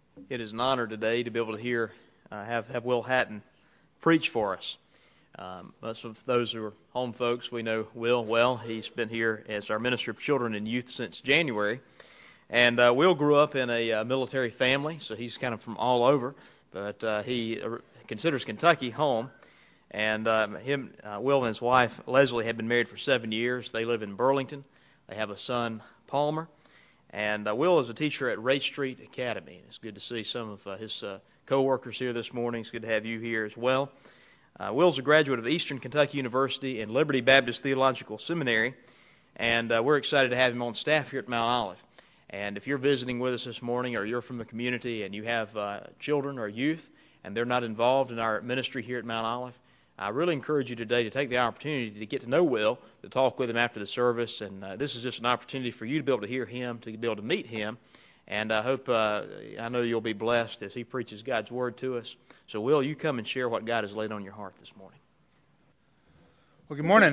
It is an honor today to be able to have Will Hatton preach for us. Most of those who are home folks, we know Will well. He's been here as our minister of children and youth since January. And Will grew up in a military family, so he's kind of from all over. But he considers Kentucky home. And Will and his wife, Leslie, have been married for 7 years. They live in Burlington. They have a son, Palmer. And Will is a teacher at Ray Street Academy. And it's good to see some of his co-workers here this morning. It's good to have you here as well. Will's a graduate of Eastern Kentucky University and Liberty Baptist Theological Seminary. And we're excited to have him on staff here at Mount Olive. And if you're visiting with us this morning, or you're from the community and you have children or youth and they're not involved in our ministry here at Mount Olive, I really encourage you today to take the opportunity to get to know Will, to talk with him after the service, and this is just an opportunity for you to be able to hear him, to be able to meet him, and I know you'll be blessed as he preaches God's Word to us. So, Will, you come and share what God has laid on your heart this morning. Well, good morning.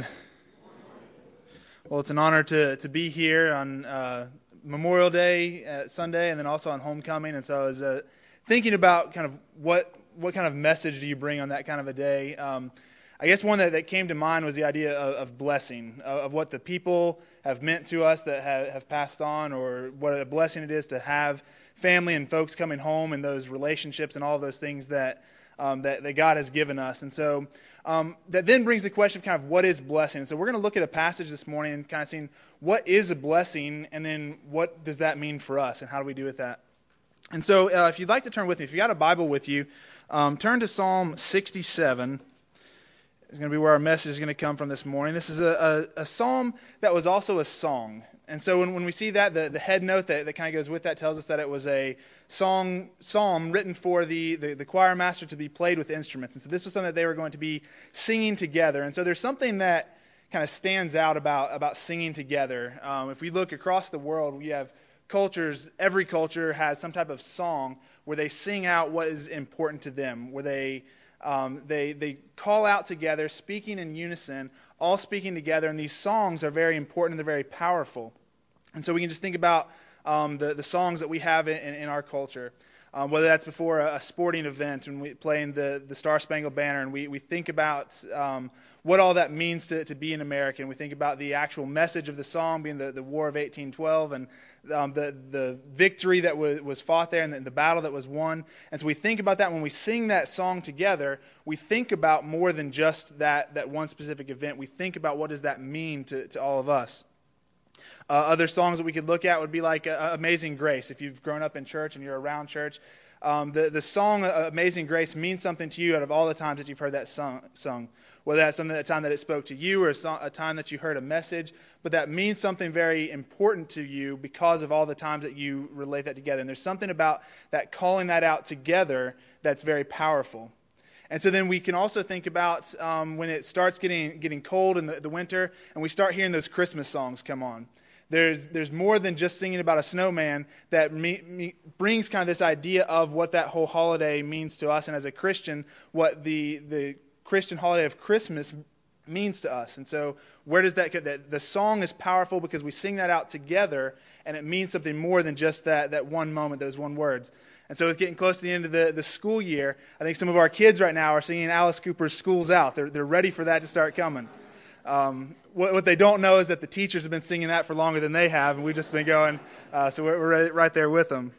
Well, it's an honor to be here on Memorial Day, Sunday, and then also on Homecoming, and so I was thinking about kind of what kind of message do you bring on that kind of a day? I guess one that came to mind was the idea of blessing, of what the people have meant to us that have passed on, or what a blessing it is to have family and folks coming home and those relationships and all of those things that God has given us. And so that then brings the question of kind of what is blessing. So we're going to look at a passage this morning and kind of seeing what is a blessing, and then what does that mean for us, and how do we do with that? And so if you'd like to turn with me, if you got a Bible with you, turn to Psalm 67. It's going to be where our message is going to come from this morning. This is a psalm that was also a song. And so when we see that, the head note that kind of goes with that tells us that it was a psalm written for the choir master to be played with instruments. And so this was something that they were going to be singing together. And so there's something that kind of stands out about singing together. If we look across the world, we have cultures. Every culture has some type of song where they sing out what is important to them, where they call out together, speaking in unison, all speaking together. And these songs are very important and they're very powerful. And so we can just think about the songs that we have in our culture, whether that's before a sporting event and we playing the Star Spangled Banner, and we think about what all that means to be an American. We think about the actual message of the song being the War of 1812 and the victory that was fought there and the battle that was won. And so we think about that when we sing that song together. We think about more than just that one specific event. We think about what does that mean to all of us. Other songs that we could look at would be like Amazing Grace. If you've grown up in church and you're around church, the song Amazing Grace means something to you out of all the times that you've heard that sung. Whether that's a time that it spoke to you or a time that you heard a message, but that means something very important to you because of all the times that you relate that together. And there's something about that calling that out together that's very powerful. And so then we can also think about when it starts getting cold in the winter and we start hearing those Christmas songs come on. There's more than just singing about a snowman that brings kind of this idea of what that whole holiday means to us, and as a Christian, what the Christian holiday of Christmas means to us. And so where does that get? The song is powerful because we sing that out together, and it means something more than just that one moment, those one words. And so it's getting close to the end of the school year. I think some of our kids right now are singing Alice Cooper's School's Out. They're ready for that to start coming. What they don't know is that the teachers have been singing that for longer than they have, and we've just been going, so we're right there with them.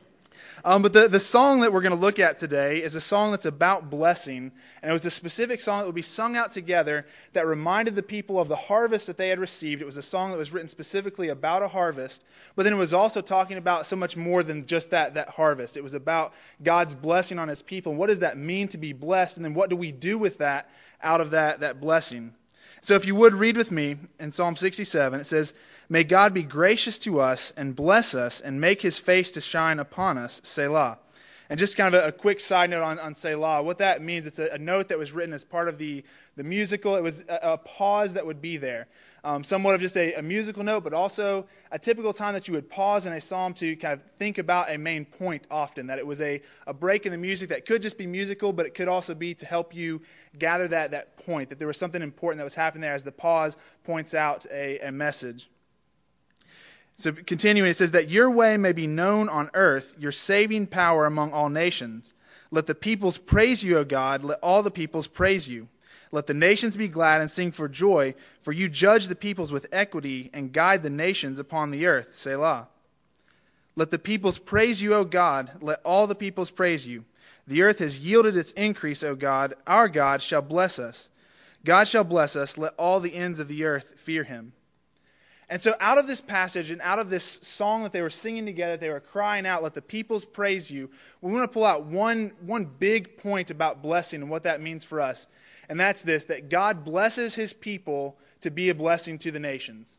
But the song that we're going to look at today is a song that's about blessing, and it was a specific song that would be sung out together that reminded the people of the harvest that they had received. It was a song that was written specifically about a harvest, but then it was also talking about so much more than just that harvest. It was about God's blessing on His people, and what does that mean to be blessed, and then what do we do with that out of that blessing? So if you would read with me in Psalm 67, it says, "May God be gracious to us and bless us and make His face to shine upon us, Selah." And just kind of a quick side note on Selah. What that means, it's a note that was written as part of the musical. It was a pause that would be there. Somewhat of just a musical note, but also a typical time that you would pause in a psalm to kind of think about a main point often. That it was a break in the music that could just be musical, but it could also be to help you gather that point, that there was something important that was happening there as the pause points out a message. So continuing, it says that your way may be known on earth, your saving power among all nations. Let the peoples praise you, O God. Let all the peoples praise you. Let the nations be glad and sing for joy, for you judge the peoples with equity and guide the nations upon the earth. Selah. Let the peoples praise you, O God. Let all the peoples praise you. The earth has yielded its increase, O God. Our God shall bless us. God shall bless us. Let all the ends of the earth fear him. And so out of this passage and out of this song that they were singing together, they were crying out, let the peoples praise you. We want to pull out one big point about blessing and what that means for us. And that's this, that God blesses his people to be a blessing to the nations.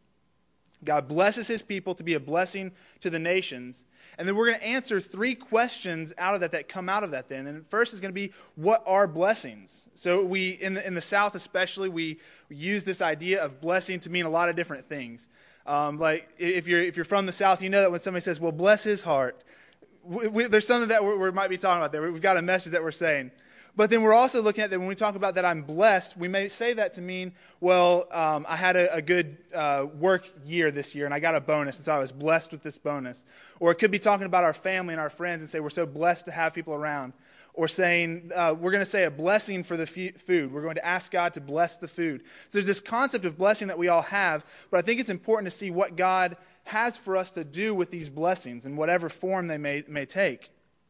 God blesses his people to be a blessing to the nations. And then we're going to answer 3 questions out of that come out of that then. And first is going to be, what are blessings? So we, in the South especially, we use this idea of blessing to mean a lot of different things. Like if you're from the South, you know that when somebody says, well, bless his heart, there's something that we might be talking about there. We've got a message that we're saying. But then we're also looking at that when we talk about that I'm blessed, we may say that to mean, well, I had a good work year this year and I got a bonus, and so I was blessed with this bonus. Or it could be talking about our family and our friends and say we're so blessed to have people around. Or saying, we're going to say a blessing for the food. We're going to ask God to bless the food. So there's this concept of blessing that we all have, but I think it's important to see what God has for us to do with these blessings in whatever form they may take.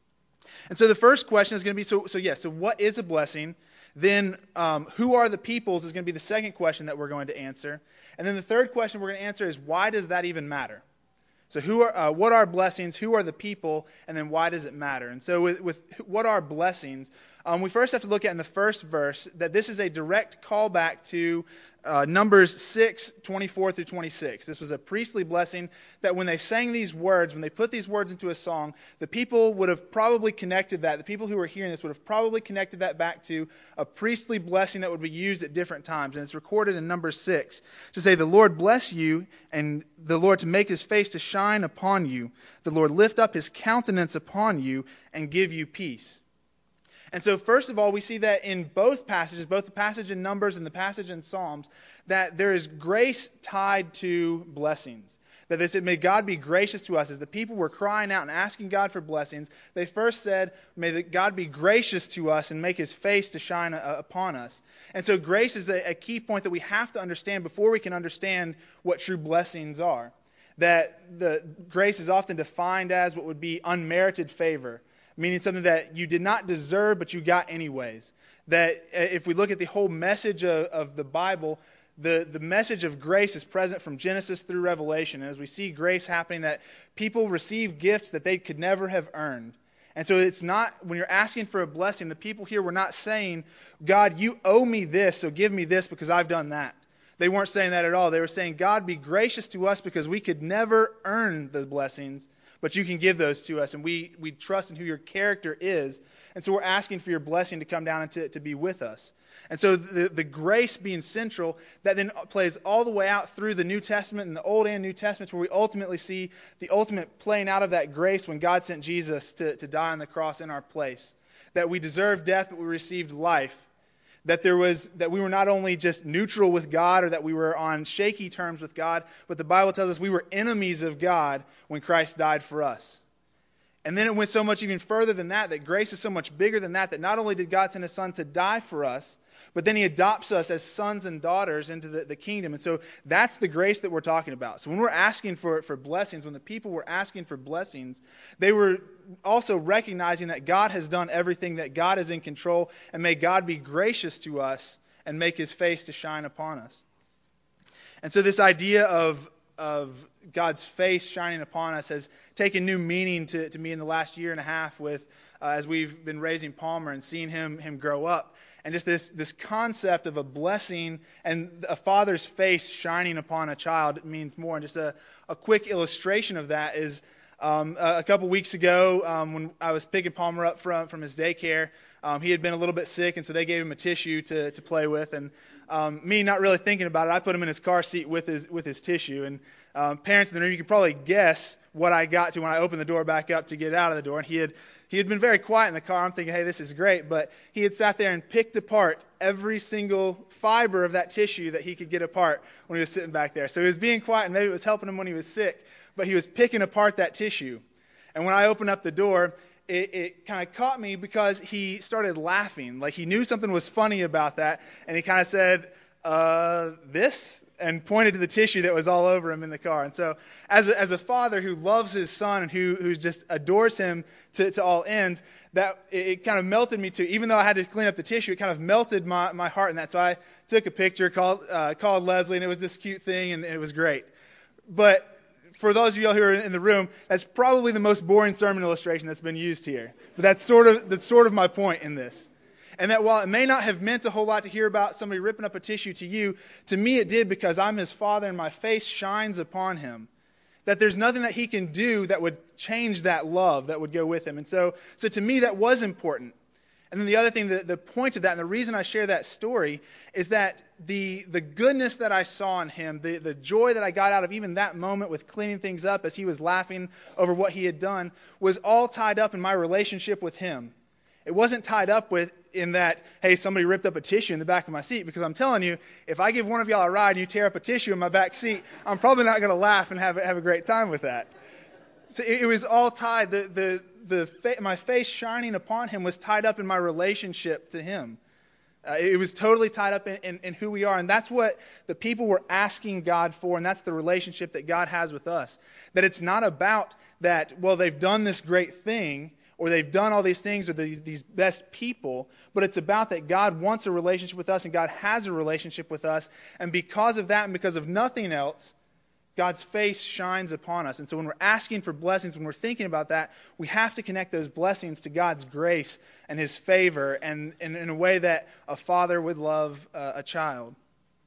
And so the first question is going to be, so what is a blessing? Then who are the peoples is going to be the second question that we're going to answer. And then the third question we're going to answer is, why does that even matter? So what are blessings? Who are the people? And then why does it matter? And so with what are blessings, we first have to look at in the first verse that this is a direct callback to Numbers 6:24 through 26. This was a priestly blessing that when they sang these words, when they put these words into a song, the people would have probably connected that. The people who were hearing this would have probably connected that back to a priestly blessing that would be used at different times. And it's recorded in Numbers 6 to say, the Lord bless you, and the Lord to make his face to shine upon you. The Lord lift up his countenance upon you and give you peace. And so first of all, we see that in both passages, both the passage in Numbers and the passage in Psalms, that there is grace tied to blessings. That they said, may God be gracious to us. As the people were crying out and asking God for blessings, they first said, may God be gracious to us and make his face to shine upon us. And so grace is a key point that we have to understand before we can understand what true blessings are. That the grace is often defined as what would be unmerited favor, meaning something that you did not deserve, but you got anyways. That if we look at the whole message of the Bible, the message of grace is present from Genesis through Revelation. And as we see grace happening, that people receive gifts that they could never have earned. And so it's not, when you're asking for a blessing, the people here were not saying, God, you owe me this, so give me this because I've done that. They weren't saying that at all. They were saying, God, be gracious to us because we could never earn the blessings, but you can give those to us, and we trust in who your character is. And so we're asking for your blessing to come down and to be with us. And so the grace being central, that then plays all the way out through the New Testament and the Old and New Testaments, where we ultimately see the ultimate playing out of that grace when God sent Jesus to die on the cross in our place. That we deserved death, but we received life. That we were not only just neutral with God or that we were on shaky terms with God, but the Bible tells us we were enemies of God when Christ died for us. And then it went so much even further than that grace is so much bigger than that not only did God send his Son to die for us, but then he adopts us as sons and daughters into the kingdom. And so that's the grace that we're talking about. So when we're asking for blessings, when the people were asking for blessings, they were also recognizing that God has done everything, that God is in control, and may God be gracious to us and make his face to shine upon us. And so this idea of God's face shining upon us has taken new meaning to me in the last year and a half with as we've been raising Palmer and seeing him grow up. And just this concept of a blessing and a father's face shining upon a child means more. And just a quick illustration of that is a couple weeks ago when I was picking Palmer up from his daycare, he had been a little bit sick, and so they gave him a tissue to play with. And me not really thinking about it, I put him in his car seat with his tissue. And parents in the room, you can probably guess what I got to when I opened the door back up to get out of the door. And he had been very quiet in the car. I'm thinking, hey, this is great. But he had sat there and picked apart every single fiber of that tissue that he could get apart when he was sitting back there. So he was being quiet, and maybe it was helping him when he was sick. but he was picking apart that tissue. And when I opened up the door, it kind of caught me because he started laughing. Like he knew something was funny about that, and he kind of said, this? And pointed to the tissue that was all over him in the car. And so as a father who loves his son and who just adores him to all ends, that it kind of melted me too. Even though I had to clean up the tissue, it kind of melted my heart in that. So I took a picture, called Leslie, and it was this cute thing, and it was great. But for those of you all who are in the room, that's probably the most boring sermon illustration that's been used here. But that's sort of my point in this. And that while it may not have meant a whole lot to hear about somebody ripping up a tissue to you, to me it did, because I'm his father and my face shines upon him. That there's nothing that he can do that would change that love that would go with him. And so to me that was important. And then the other thing, the point of that, and the reason I share that story, is that the goodness that I saw in him, the joy that I got out of even that moment with cleaning things up as he was laughing over what he had done, was all tied up in my relationship with him. It wasn't tied up in that, hey, somebody ripped up a tissue in the back of my seat, because I'm telling you, if I give one of y'all a ride and you tear up a tissue in my back seat, I'm probably not going to laugh and have a great time with that. So it was all tied. My face shining upon him was tied up in my relationship to him. It was totally tied up in who we are. And that's what the people were asking God for, and that's the relationship that God has with us. That it's not about that, well, they've done this great thing, or they've done all these things, or these best people, but it's about that God wants a relationship with us, and God has a relationship with us, and because of that and because of nothing else, God's face shines upon us. And so when we're asking for blessings, when we're thinking about that, we have to connect those blessings to God's grace and His favor, and in a way that a father would love a child.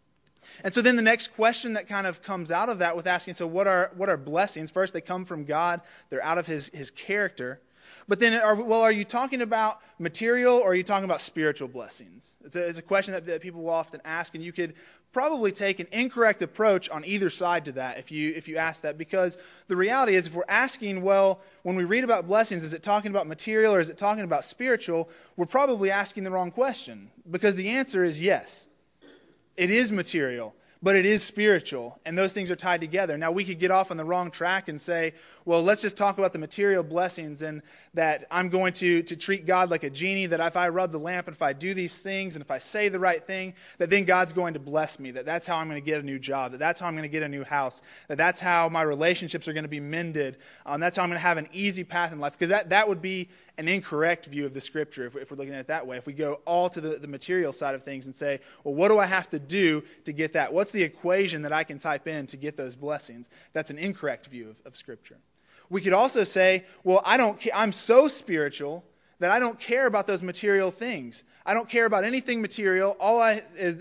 And so then the next question that kind of comes out of that with asking, so what are blessings? First, they come from God. They're out of His character. But then, are you talking about material, or are you talking about spiritual blessings? It's a question that people will often ask, and you could probably take an incorrect approach on either side to that if you ask that. Because the reality is, if we're asking, well, when we read about blessings, is it talking about material or is it talking about spiritual? We're probably asking the wrong question, because the answer is yes. It is material, but it is spiritual, and those things are tied together. Now, we could get off on the wrong track and say, well, let's just talk about the material blessings, and that I'm going to treat God like a genie, that if I rub the lamp and if I do these things and if I say the right thing, that then God's going to bless me, that's how I'm going to get a new job, that's how I'm going to get a new house, that's how my relationships are going to be mended, that's how I'm going to have an easy path in life, because that would be an incorrect view of the Scripture if we're looking at it that way. If we go all to the material side of things and say, well, what do I have to do to get that? What's the equation that I can type in to get those blessings? That's an incorrect view of Scripture. We could also say, well, I'm so spiritual that I don't care about those material things. I don't care about anything material. All I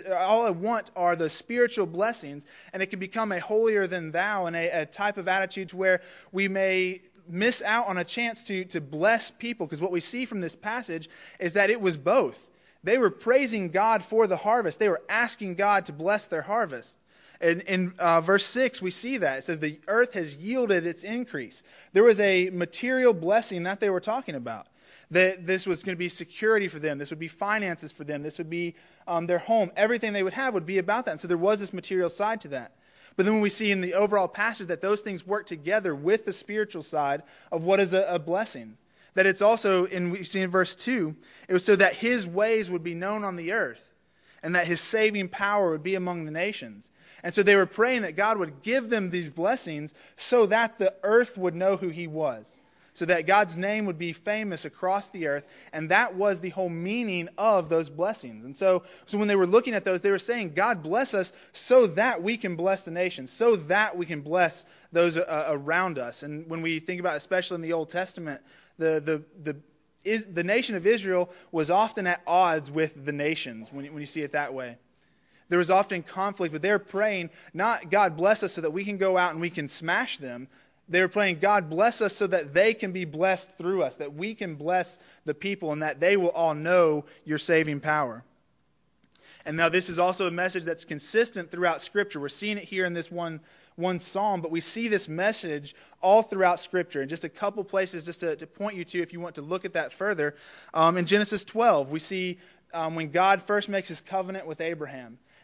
want are the spiritual blessings, and it can become a holier than thou and a type of attitude to where we may miss out on a chance to bless people, because what we see from this passage is that it was both. They were praising God for the harvest. They were asking God to bless their harvest. And in verse 6, we see that. It says, the earth has yielded its increase. There was a material blessing that they were talking about. That this was going to be security for them. This would be finances for them. This would be their home. Everything they would have would be about that. And so there was this material side to that. But then when we see in the overall passage that those things work together with the spiritual side of what is a blessing. That it's also, and we see in verse 2, it was so that His ways would be known on the earth, and that His saving power would be among the nations. And so they were praying that God would give them these blessings so that the earth would know who He was. So that God's name would be famous across the earth. And that was the whole meaning of those blessings. And so when they were looking at those, they were saying, God bless us so that we can bless the nations, so that we can bless those around us. And when we think about, especially in the Old Testament, the nation of Israel was often at odds with the nations when you see it that way. There was often conflict, but they're praying, not God bless us so that we can go out and we can smash them. They were praying, God bless us so that they can be blessed through us, that we can bless the people, and that they will all know your saving power. And now this is also a message that's consistent throughout Scripture. We're seeing it here in this one psalm, but we see this message all throughout Scripture. In just a couple places just to point you to if you want to look at that further. In Genesis 12, we see when God first makes His covenant with Abraham.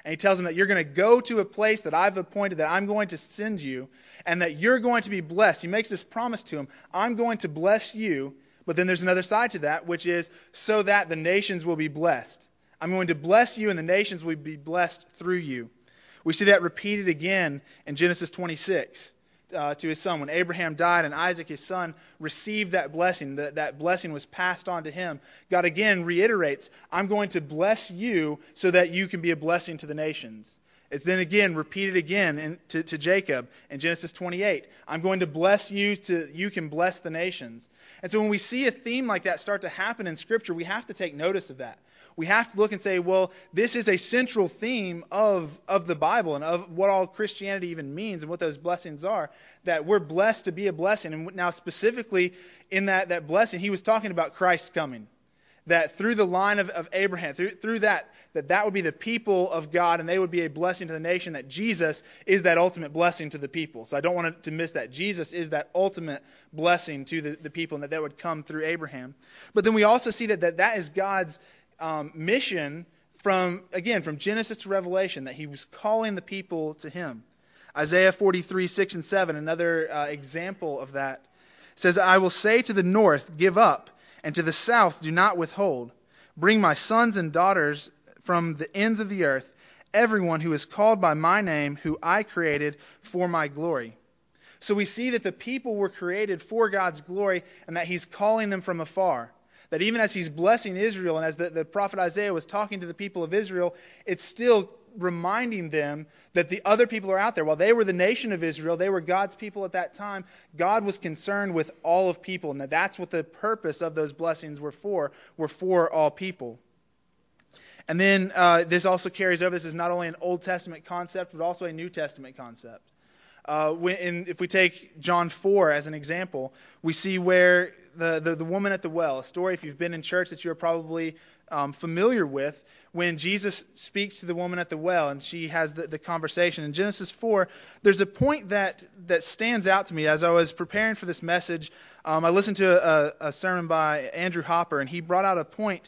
And he tells them that you're going to go to a place that I've appointed, that I'm going to send you, and that you're going to be blessed. He makes this promise to him. I'm going to bless you, but then there's another side to that, which is so that the nations will be blessed. I'm going to bless you, and the nations will be blessed through you. We see that repeated again in Genesis 26 to his son. When Abraham died and Isaac, his son, received that blessing, that blessing was passed on to him. God again reiterates, I'm going to bless you so that you can be a blessing to the nations. It's then again repeated again to Jacob in Genesis 28. I'm going to bless you so you can bless the nations. And so when we see a theme like that start to happen in Scripture, we have to take notice of that. We have to look and say, well, this is a central theme of the Bible and of what all Christianity even means and what those blessings are, that we're blessed to be a blessing. And now specifically in that blessing, he was talking about Christ coming. That through the line of Abraham, through that would be the people of God and they would be a blessing to the nation, that Jesus is that ultimate blessing to the people. So I don't want to miss that. Jesus is that ultimate blessing to the people and that would come through Abraham. But then we also see that is God's mission from Genesis to Revelation, that he was calling the people to him. Isaiah 43, 6 and 7, another example of that, says, I will say to the north, give up, and to the south, do not withhold. Bring my sons and daughters from the ends of the earth, everyone who is called by my name, who I created for my glory. So we see that the people were created for God's glory and that he's calling them from afar. That even as he's blessing Israel and as the prophet Isaiah was talking to the people of Israel, it's still reminding them that the other people are out there. While they were the nation of Israel, they were God's people at that time, God was concerned with all of people. And that's what the purpose of those blessings were for all people. And then this also carries over. This is not only an Old Testament concept, but also a New Testament concept. If we take John 4 as an example, we see where the woman at the well, a story, if you've been in church, that you're probably familiar with, when Jesus speaks to the woman at the well and she has the conversation. In Genesis 4, there's a point that stands out to me. As I was preparing for this message, I listened to a sermon by Andrew Hopper, and he brought out a point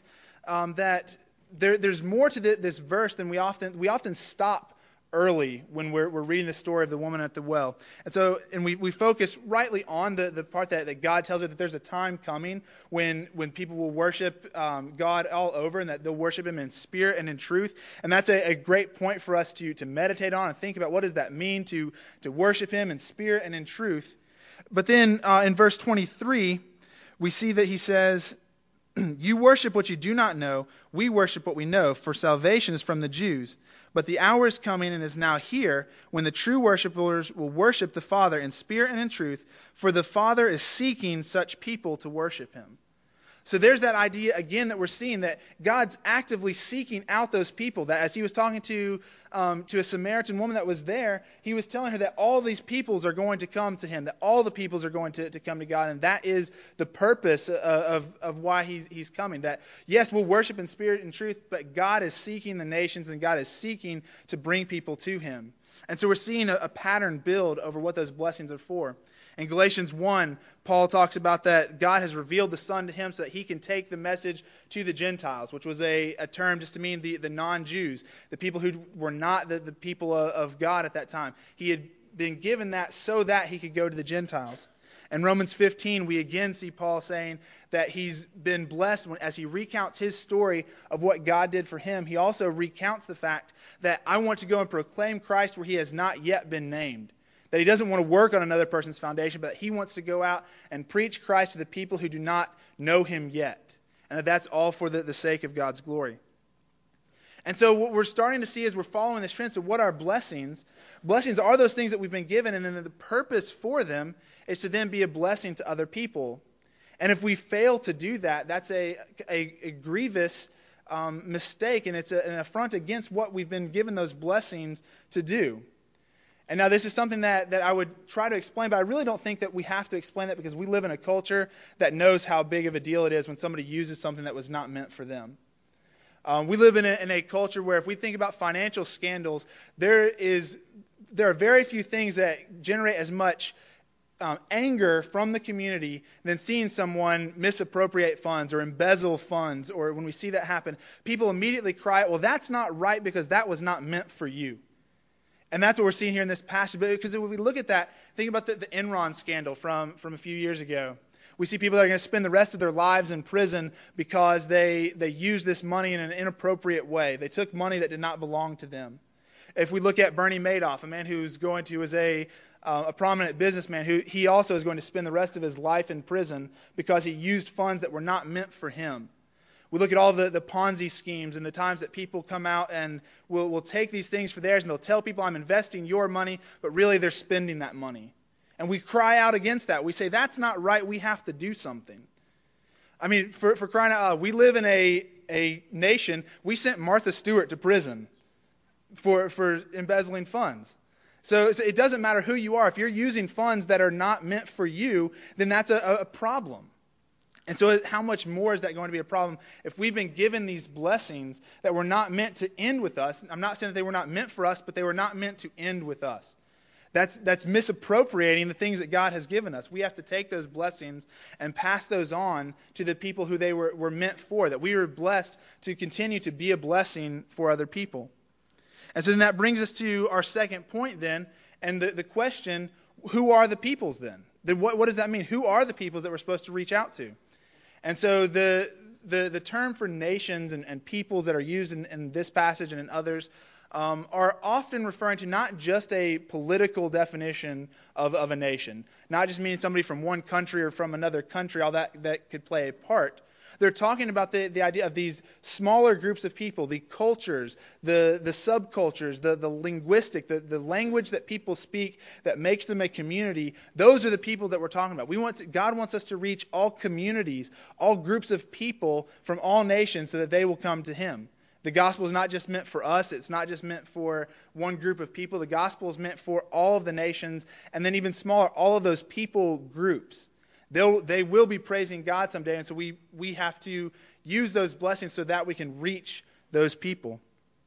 that there's more to this verse than we often stop early when we're reading the story of the woman at the well. And we focus rightly on the part that God tells her that there's a time coming when people will worship God all over, and that they'll worship him in spirit and in truth. And that's a great point for us to meditate on and think about, what does that mean to worship him in spirit and in truth. But then in verse 23, we see that he says, you worship what you do not know, we worship what we know, for salvation is from the Jews. But the hour is coming and is now here when the true worshipers will worship the Father in spirit and in truth, for the Father is seeking such people to worship him. So there's that idea again that we're seeing, that God's actively seeking out those people. That as he was talking to a Samaritan woman that was there, he was telling her that all these peoples are going to come to him, that all the peoples are going to come to God, and that is the purpose of why he's coming. That yes, we'll worship in spirit and truth, but God is seeking the nations and God is seeking to bring people to him. And so we're seeing a pattern build over what those blessings are for. In Galatians 1, Paul talks about that God has revealed the Son to him so that he can take the message to the Gentiles, which was a term just to mean the non-Jews, the people who were not the people of God at that time. He had been given that so that he could go to the Gentiles. In Romans 15, we again see Paul saying that he's been blessed as he recounts his story of what God did for him. He also recounts the fact that I want to go and proclaim Christ where he has not yet been named. That he doesn't want to work on another person's foundation, but he wants to go out and preach Christ to the people who do not know him yet. And that's all for the sake of God's glory. And so what we're starting to see as we're following this trend, so what are blessings? Blessings are those things that we've been given, and then the purpose for them is to then be a blessing to other people. And if we fail to do that, that's a grievous mistake, and it's an affront against what we've been given those blessings to do. And now this is something that I would try to explain, but I really don't think that we have to explain that, because we live in a culture that knows how big of a deal it is when somebody uses something that was not meant for them. We live in a culture where if we think about financial scandals, there are very few things that generate as much anger from the community than seeing someone misappropriate funds or embezzle funds, or when we see that happen, people immediately cry, well, that's not right because that was not meant for you. And that's what we're seeing here in this passage. But because when we look at that, think about the Enron scandal from a few years ago. We see people that are going to spend the rest of their lives in prison because they used this money in an inappropriate way. They took money that did not belong to them. If we look at Bernie Madoff, a man who was a prominent businessman, he also is going to spend the rest of his life in prison because he used funds that were not meant for him. We look at all the Ponzi schemes and the times that people come out and will take these things for theirs, and they'll tell people, I'm investing your money, but really they're spending that money. And we cry out against that. We say, that's not right. We have to do something. I mean, for crying out loud, we live in a nation. We sent Martha Stewart to prison for embezzling funds. So it doesn't matter who you are. If you're using funds that are not meant for you, then that's a problem. And so how much more is that going to be a problem if we've been given these blessings that were not meant to end with us? I'm not saying that they were not meant for us, but they were not meant to end with us. That's misappropriating the things that God has given us. We have to take those blessings and pass those on to the people who they were meant for, that we were blessed to continue to be a blessing for other people. And so then that brings us to our second point then, and the question, who are the peoples then? What does that mean? Who are the peoples that we're supposed to reach out to? And so the term for nations and peoples that are used in this passage and in others are often referring to not just a political definition of a nation, not just meaning somebody from one country or from another country, all that could play a part. They're talking about the idea of these smaller groups of people, the cultures, the subcultures, the linguistic, the language that people speak that makes them a community. Those are the people that we're talking about. God wants us to reach all communities, all groups of people from all nations so that they will come to Him. The gospel is not just meant for us. It's not just meant for one group of people. The gospel is meant for all of the nations, and then even smaller, all of those people groups. They will be praising God someday, and so we have to use those blessings so that we can reach those people.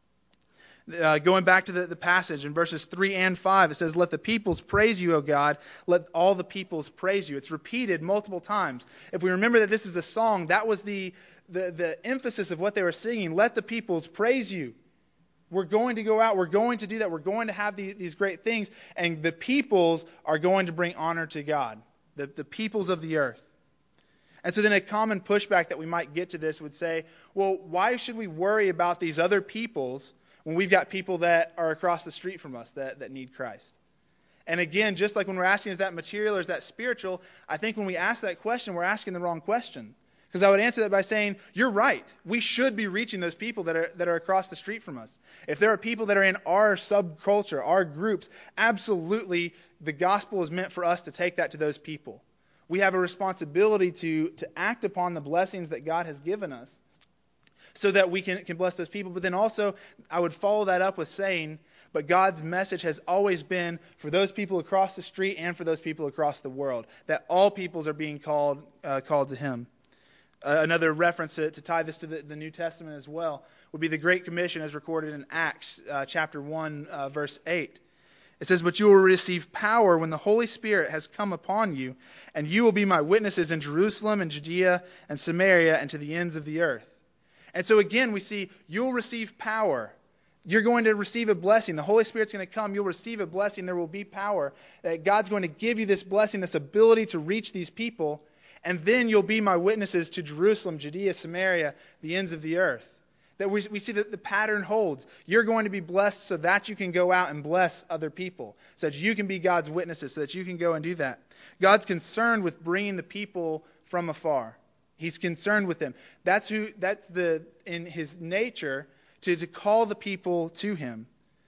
Going back to the passage in verses 3 and 5, it says, let the peoples praise you, O God. Let all the peoples praise you. It's repeated multiple times. If we remember that this is a song, that was the emphasis of what they were singing. Let the peoples praise you. We're going to go out. We're going to do that. We're going to have these great things, and the peoples are going to bring honor to God. The peoples of the earth. And so then a common pushback that we might get to this would say, well, why should we worry about these other peoples when we've got people that are across the street from us that need Christ? And again, just like when we're asking, is that material or is that spiritual, I think when we ask that question, we're asking the wrong question. Because I would answer that by saying, you're right. We should be reaching those people that are across the street from us. If there are people that are in our subculture, our groups, absolutely the gospel is meant for us to take that to those people. We have a responsibility to act upon the blessings that God has given us so that we can bless those people. But then also, I would follow that up with saying, but God's message has always been for those people across the street and for those people across the world, that all peoples are being called to Him. Another reference to tie this to the New Testament as well would be the Great Commission as recorded in Acts chapter 1, verse 8. It says, but you will receive power when the Holy Spirit has come upon you, and you will be my witnesses in Jerusalem and Judea and Samaria and to the ends of the earth. And so again, we see you'll receive power. You're going to receive a blessing. The Holy Spirit's going to come. You'll receive a blessing. There will be power. That God's going to give you this blessing, this ability to reach these people. And then you'll be my witnesses to Jerusalem, Judea, Samaria, the ends of the earth. That we see that the pattern holds. You're going to be blessed so that you can go out and bless other people. So that you can be God's witnesses, so that you can go and do that. God's concerned with bringing the people from afar. He's concerned with them. That's in His nature to call the people to Him.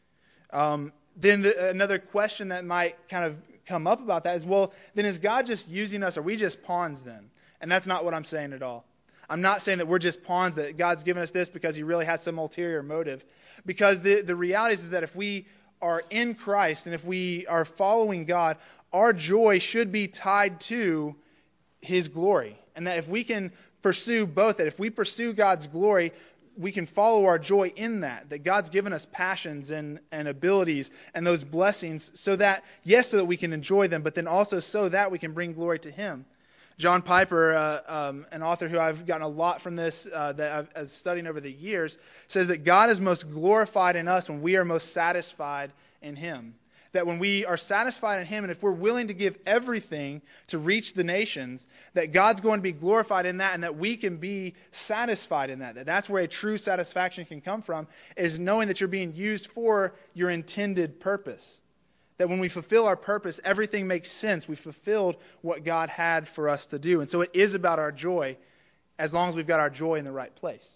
Then another question that might kind of come up about that is, well, then is God just using us? Are we just pawns then? And that's not what I'm saying at all. I'm not saying that we're just pawns, that God's given us this because He really has some ulterior motive. Because the reality is that if we are in Christ and if we are following God, our joy should be tied to His glory. And that if we can pursue both, that if we pursue God's glory, we can follow our joy in that God's given us passions and abilities and those blessings so that we can enjoy them, but then also so that we can bring glory to Him. John Piper, an author who I've gotten a lot from this, that I've studied over the years, says that God is most glorified in us when we are most satisfied in Him. That when we are satisfied in Him, and if we're willing to give everything to reach the nations, that God's going to be glorified in that, and that we can be satisfied in that. That's where a true satisfaction can come from, is knowing that you're being used for your intended purpose. That when we fulfill our purpose, everything makes sense. We fulfilled what God had for us to do. And so it is about our joy, as long as we've got our joy in the right place.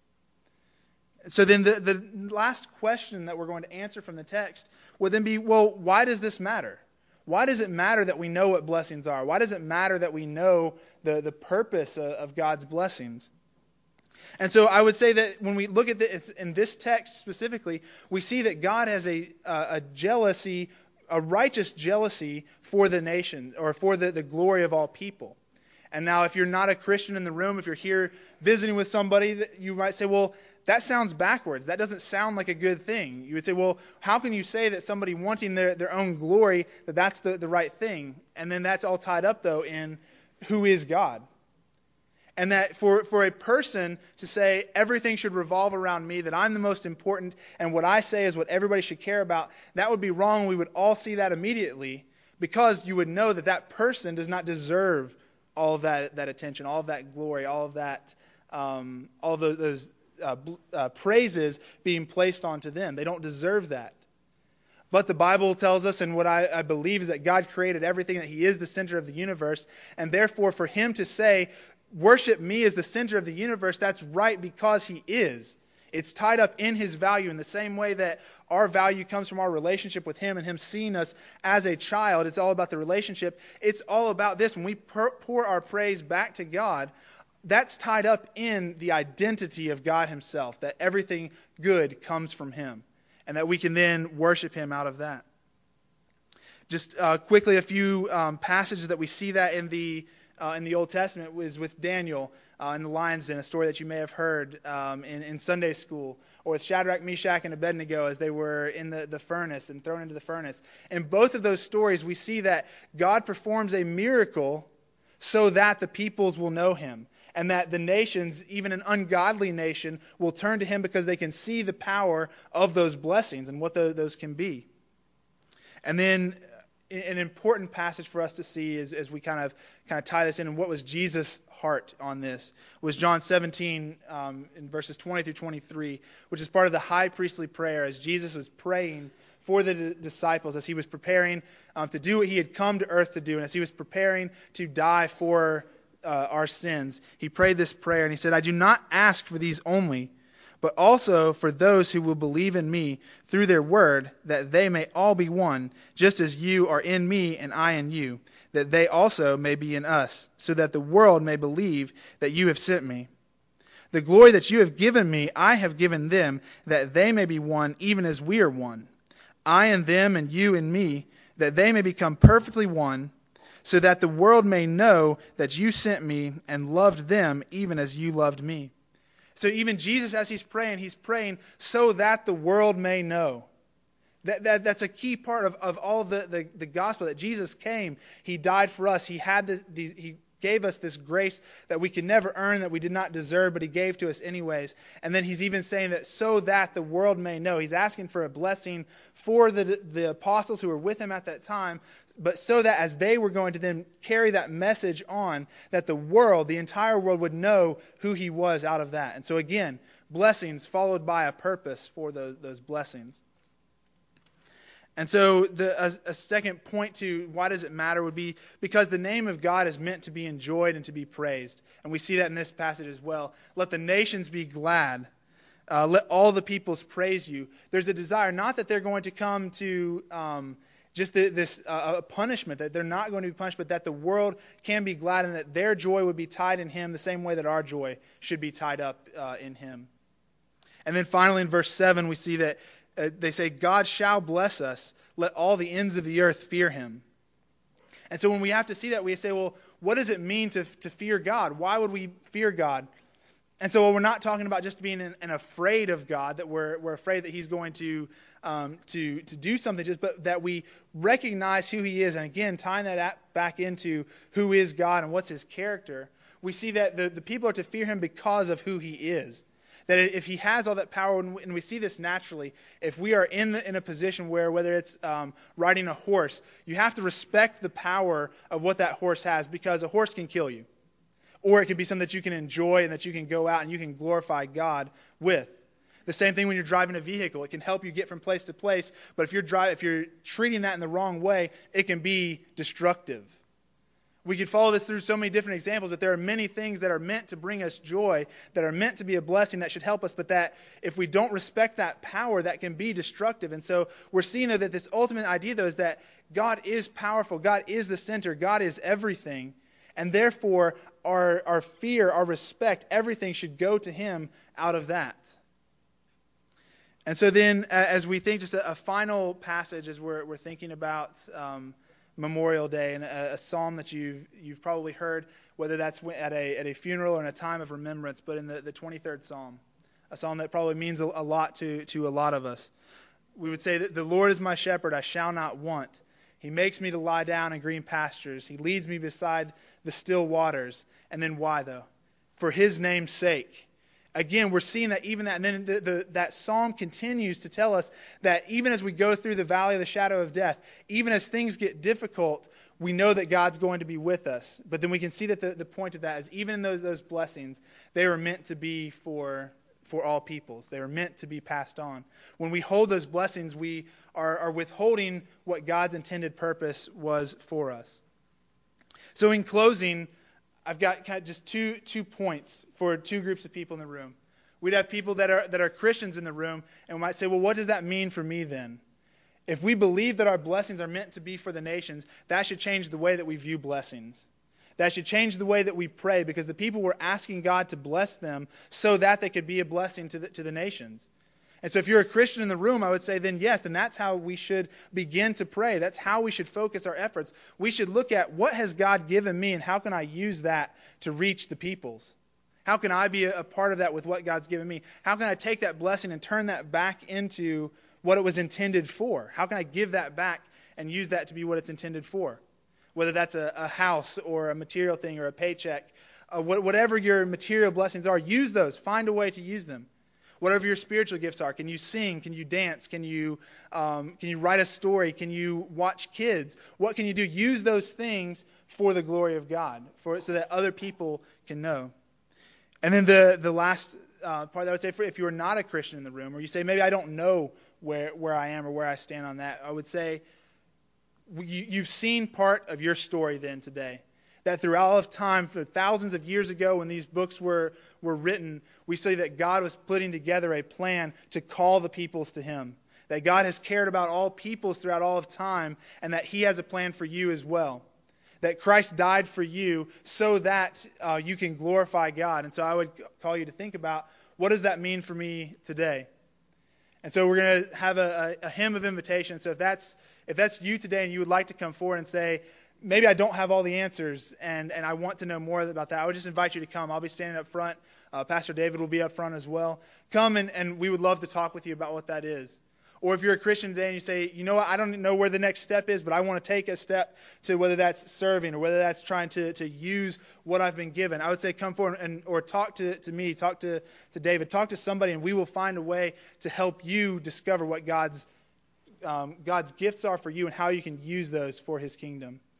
So then the last question that we're going to answer from the text would then be, well, why does this matter? Why does it matter that we know what blessings are? Why does it matter that we know the purpose of God's blessings? And so I would say that when we look at this, in this text specifically, we see that God has a jealousy, a righteous jealousy for the nation, or for the glory of all people. And now if you're not a Christian in the room, if you're here visiting with somebody, you might say, well, that sounds backwards. That doesn't sound like a good thing. You would say, well, how can you say that somebody wanting their own glory, that's the right thing? And then that's all tied up, though, in who is God. And that for a person to say everything should revolve around me, that I'm the most important, and what I say is what everybody should care about, that would be wrong. We would all see that immediately, because you would know that person does not deserve all of that attention, all of that glory, all of that, all of those praises being placed onto them. They don't deserve that. But the Bible tells us, and what I believe is that God created everything, that He is the center of the universe, and therefore for Him to say, worship me as the center of the universe, that's right, because He is. It's tied up in His value in the same way that our value comes from our relationship with Him and Him seeing us as a child. It's all about the relationship. It's all about this. When we pour our praise back to God, that's tied up in the identity of God Himself, that everything good comes from Him, and that we can then worship Him out of that. Just quickly, a few passages that we see that in the Old Testament was with Daniel in the lion's den, a story that you may have heard in Sunday school, or with Shadrach, Meshach, and Abednego as they were in the furnace and thrown into the furnace. In both of those stories, we see that God performs a miracle so that the peoples will know Him, and that the nations, even an ungodly nation, will turn to Him because they can see the power of those blessings and what those can be. And then an important passage for us to see is, as we kind of tie this in, and what was Jesus' heart on this, was John 17 in verses 20 through 23, which is part of the high priestly prayer as Jesus was praying for the disciples, as He was preparing to do what He had come to earth to do, and as He was preparing to die for our sins. He prayed this prayer, and He said, I do not ask for these only, but also for those who will believe in me through their word, that they may all be one, just as you are in me and I in you, that they also may be in us, so that the world may believe that you have sent me. The glory that you have given me, I have given them, that they may be one, even as we are one. I and them and you and me, that they may become perfectly one, so that the world may know that you sent me and loved them even as you loved me. So even Jesus, as He's praying so that the world may know. That's a key part of all the gospel, that Jesus came, He died for us, He gave us this grace that we could never earn, that we did not deserve, but He gave to us anyways. And then He's even saying that so that the world may know. He's asking for a blessing for the apostles who were with Him at that time, but so that as they were going to then carry that message on, that the world, the entire world, would know who He was out of that. And so again, blessings followed by a purpose for those blessings. And so a second point to why does it matter would be because the name of God is meant to be enjoyed and to be praised. And we see that in this passage as well. Let the nations be glad. Let all the peoples praise you. There's a desire, not that they're going to come to just this punishment, that they're not going to be punished, but that the world can be glad and that their joy would be tied in Him the same way that our joy should be tied up in Him. And then finally in verse 7 we see that they say, God shall bless us. Let all the ends of the earth fear Him. And so when we have to see that, we say, well, what does it mean to fear God? Why would we fear God? And so we're not talking about just being afraid of God, that we're afraid that He's going to do something, but that we recognize who He is. And again, tying that back into who is God and what's His character, we see that the people are to fear Him because of who He is. That if He has all that power, and we see this naturally, if we are in a position where, whether it's riding a horse, you have to respect the power of what that horse has, because a horse can kill you. Or it can be something that you can enjoy and that you can go out and you can glorify God with. The same thing when you're driving a vehicle. It can help you get from place to place, but if you're treating that in the wrong way, it can be destructive. We could follow this through so many different examples, but there are many things that are meant to bring us joy, that are meant to be a blessing, that should help us, but that if we don't respect that power, that can be destructive. And so we're seeing that this ultimate idea, though, is that God is powerful, God is the center, God is everything, and therefore our fear, our respect, everything should go to Him out of that. And so then, as we think, just a final passage as we're thinking about Memorial Day, and a psalm that you've probably heard, whether that's at a funeral or in a time of remembrance, but in the 23rd Psalm, a psalm that probably means a lot to a lot of us. We would say that the Lord is my shepherd, I shall not want. He makes me to lie down in green pastures. He leads me beside the still waters. And then why, though? For His name's sake. Again, we're seeing that even that. And then that psalm continues to tell us that even as we go through the valley of the shadow of death, even as things get difficult, we know that God's going to be with us. But then we can see that the point of that is, even in those blessings, they were meant to be for all peoples. They were meant to be passed on. When we hold those blessings, we are withholding what God's intended purpose was for us. So in closing, I've got kind of just two points for two groups of people in the room. We'd have people that are Christians in the room, and we might say, well, what does that mean for me then? If we believe that our blessings are meant to be for the nations, that should change the way that we view blessings. That should change the way that we pray, because the people were asking God to bless them so that they could be a blessing to the nations. And so if you're a Christian in the room, I would say then yes, then that's how we should begin to pray. That's how we should focus our efforts. We should look at, what has God given me, and how can I use that to reach the peoples? How can I be a part of that with what God's given me? How can I take that blessing and turn that back into what it was intended for? How can I give that back and use that to be what it's intended for? Whether that's a house or a material thing or a paycheck, whatever your material blessings are, use those. Find a way to use them. Whatever your spiritual gifts are, can you sing? Can you dance? Can you write a story? Can you watch kids? What can you do? Use those things for the glory of God, so that other people can know. And then the last part that I would say, if you are not a Christian in the room, or you say, maybe I don't know where I am or where I stand on that, I would say, you've seen part of your story then today. That throughout all of time, for thousands of years ago when these books were written, we see that God was putting together a plan to call the peoples to Him. That God has cared about all peoples throughout all of time, and that He has a plan for you as well. That Christ died for you so that you can glorify God. And so I would call you to think about, what does that mean for me today? And so we're going to have a hymn of invitation. So if that's you today and you would like to come forward and say, maybe I don't have all the answers and I want to know more about that, I would just invite you to come. I'll be standing up front. Pastor David will be up front as well. Come and we would love to talk with you about what that is. Or if you're a Christian today and you say, you know what, I don't know where the next step is, but I want to take a step to whether that's serving or whether that's trying to use what I've been given, I would say come forward or talk to me, talk to David, talk to somebody, and we will find a way to help you discover what God's gifts are for you and how you can use those for His kingdom.